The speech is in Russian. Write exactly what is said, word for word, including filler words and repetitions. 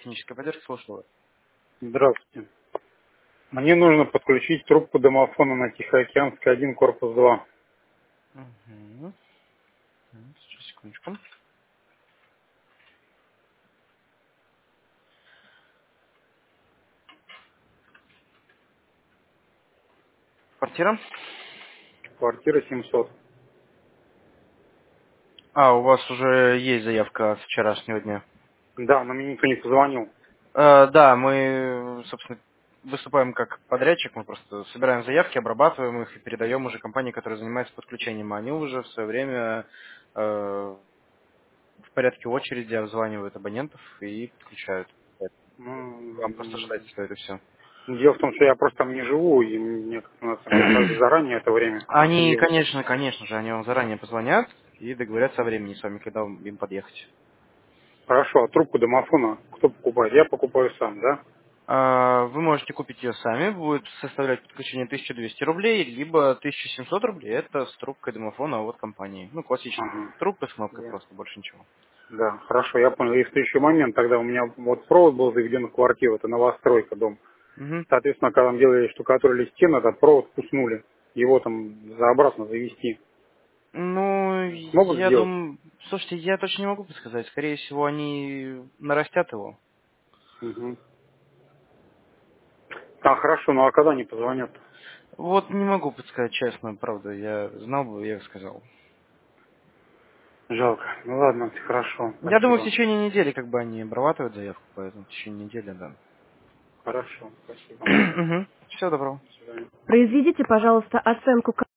технической поддержки, слушаю вас. Здравствуйте. Мне нужно подключить трубку домофона на Тихоокеанской один, корпус два. Угу. Сейчас, секундочку. Квартира? Квартира семьсот. А, у вас уже есть заявка с вчерашнего дня. Да, но мне никто не позвонил. Э, да, мы, собственно, выступаем как подрядчик, мы просто собираем заявки, обрабатываем их и передаем уже компании, которые занимаются подключением. Они уже в свое время э, в порядке очереди обзванивают абонентов и подключают. Вам просто Ну, ждать стоит и все. дело в том, что я просто там не живу, и мне как-то надо договориться заранее это время Они, определить. конечно, конечно же, они вам заранее позвонят и договорятся о времени с вами, когда им подъехать. Хорошо, а трубку домофона кто покупает? Я покупаю сам, да? А, Вы можете купить ее сами, будет составлять подключение тысяча двести рублей, либо тысяча семьсот рублей, это с трубкой домофона от компании. Ну, классическая Ага. трубка с кнопкой, Я- просто больше ничего. Да, хорошо, я понял. Есть еще момент, тогда у меня вот провод был заведен в квартиру, это новостройка, дом. Мгм. Соответственно, когда там делали штукатурили стены, этот провод куснули. Его там за обратно завести. Ну, Смогут я сделать? думаю, слушайте, я точно не могу подсказать. Скорее всего, они нарастят его. Угу. А, хорошо, ну а когда они позвонят? Вот не могу подсказать, честно, правда. Я знал бы, я бы сказал. Жалко. Ну ладно, хорошо, Я думаю, в спасибо. течение недели как бы они обрабатывают заявку, поэтому в течение недели, да. Хорошо, спасибо. Угу. Всего доброго. До свидания. Произведите, пожалуйста, оценку